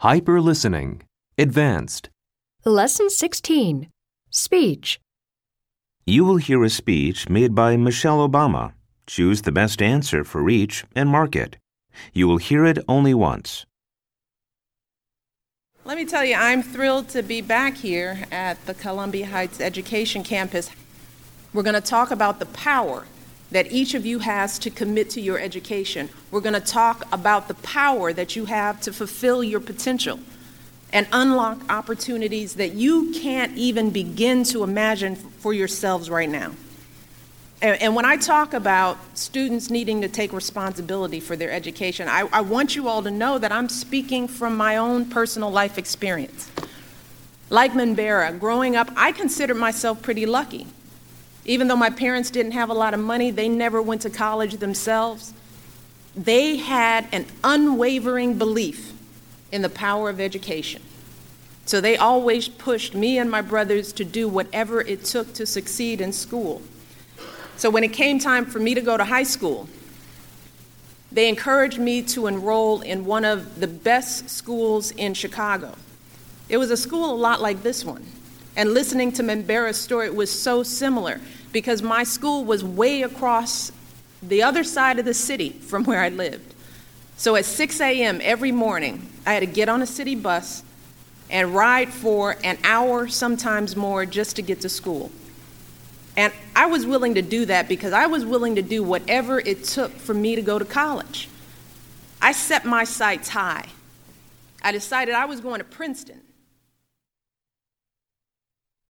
Hyper listening. Advanced. Lesson 16. Speech. You will hear a speech made by Michelle Obama. Choose the best answer for each and mark it. You will hear it only once. Let me tell you, I'm thrilled to be back here at the Columbia Heights Education Campus. We're going to talk about the power that each of you has to commit to your education. We're going to talk about the power that you have to fulfill your potential and unlock opportunities that you can't even begin to imagine for yourselves right now. And when I talk about students needing to take responsibility for their education, I want you all to know that I'm speaking from my own personal life experience. Like Minbera, growing up, I considered myself pretty lucky. Even though my parents didn't have a lot of money, they never went to college themselves. They had an unwavering belief in the power of education. So they always pushed me and my brothers to do whatever it took to succeed in school. So when it came time for me to go to high school, they encouraged me to enroll in one of the best schools in Chicago. It was a school a lot like this one. And listening to Minbera's story, it was so similar because my school was way across the other side of the city from where I lived. So at 6 a.m. every morning, I had to get on a city bus and ride for an hour, sometimes more, just to get to school. And I was willing to do that because I was willing to do whatever it took for me to go to college. I set my sights high. I decided I was going to Princeton.